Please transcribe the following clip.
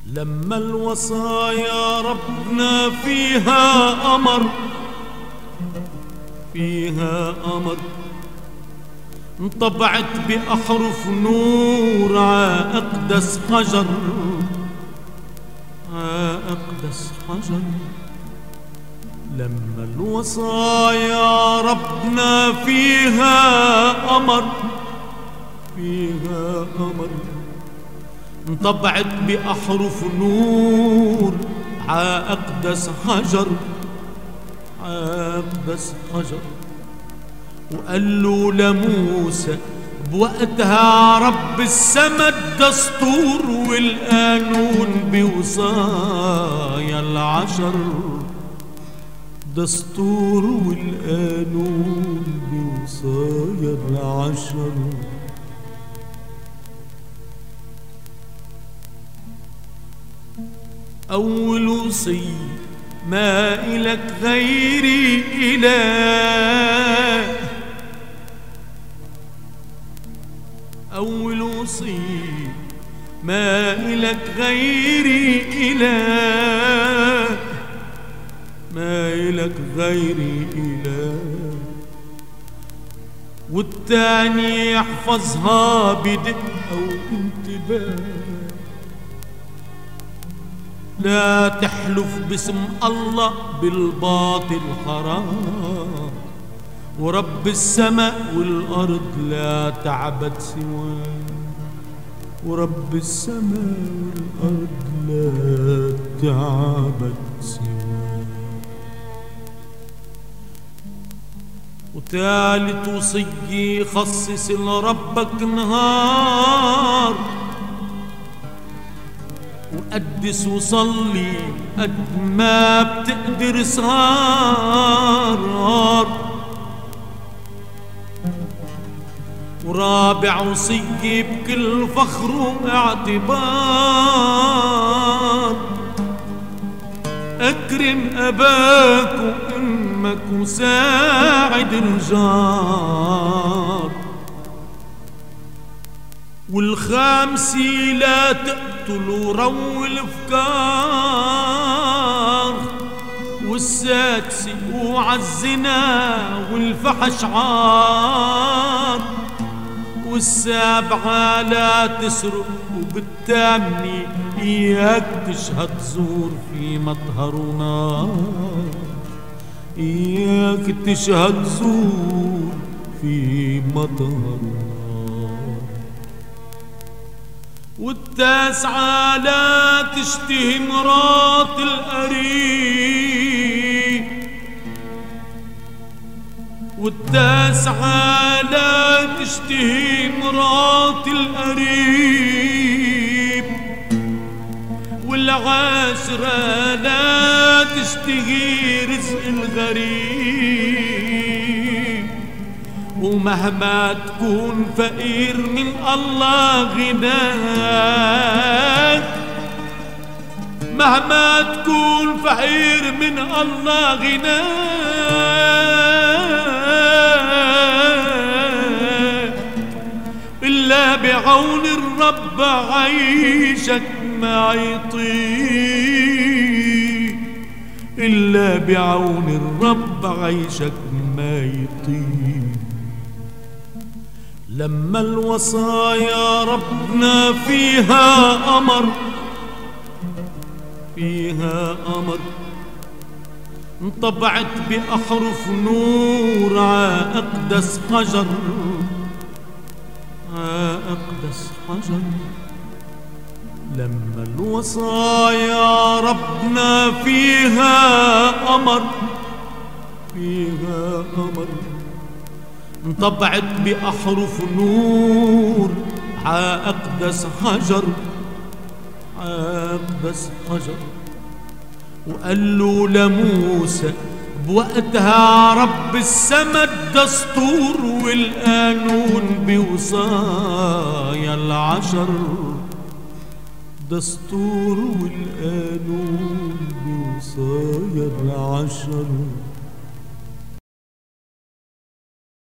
لما الوصايا ربنا فيها أمر انطبعت بأحرف نور أقدس حجر لما الوصايا ربنا فيها أمر انطبعت بأحرف نور أقدس حجر وقال له لموسى بوقتها رب السما الدستور والقانون بوصايا العشر، دستور والقانون بوصايا العشر. أول وصية ما إلك غيري إله، أول وصية ما إلك غيري إله، ما إلك غيري إله. والتاني يحفظها بدقة وانتباه، لا تحلف باسم الله بالباطل حرام، ورب السماء والأرض لا تعبد سواه، ورب السماء والأرض لا تعبد سواه. وثالث وصية خصص لربك نهار، وقدس وصلي قد ما بتقدر سهار. ورابع وصية بكل فخر واعتبار، أكرم أباك وأمك وساعد الجار. والخامسة لا تقتل وروي الأفكار. والسادسة اوعى الزنا والفحش عار. والسابعة لا تسرق. وبالثامنة إياك تشهد زور في مطهر ونار، إياك تشهد زور في مطهر ونار. والتاسعة لا تشتهي مرات القريب. والتاسعة لا تشتهي مرات القريب. والعاشرة لا تشتهي رزق الغريب. ومهما تكون فقير من الله غناك، مهما تكون فقير من الله غناك، إلا بعون الرب عيشك ما يطيب، إلا بعون الرب عيشك ما يطيب. لما الوصايا ربنا فيها أمر انطبعت بأحرف نور أقدس حجر. لما الوصايا ربنا فيها أمر انطبعت بأحرف نور أقدس حجر. وقال له لموسى بوقتها رب السما الدستور والقانون بوصايا العشر، دستور والقانون بوصايا العشر.